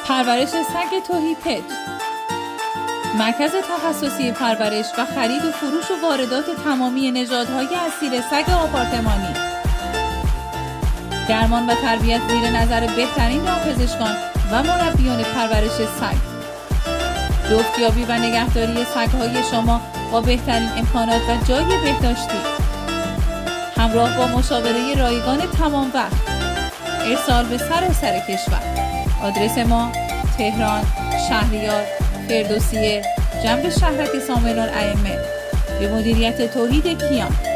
پرورش سگ توهی پت، مرکز تخصصی پرورش و خرید و فروش و واردات تمامی نژادهای اصیل سگ آپارتمانی، درمان و تربیت زیر نظر بهترین دامپزشکان و مربیان پرورش سگ، جفتیابی و نگهداری سگ‌های شما با بهترین امکانات و جای بهداشتی، همراه با مشاوره رایگان تمام وقت، ارسال به سراسر کشور. آدرس ما تهران، شهریار، فردوسیه، جنب شهرک سامن‌الائمه، به مدیریت توحید کیان.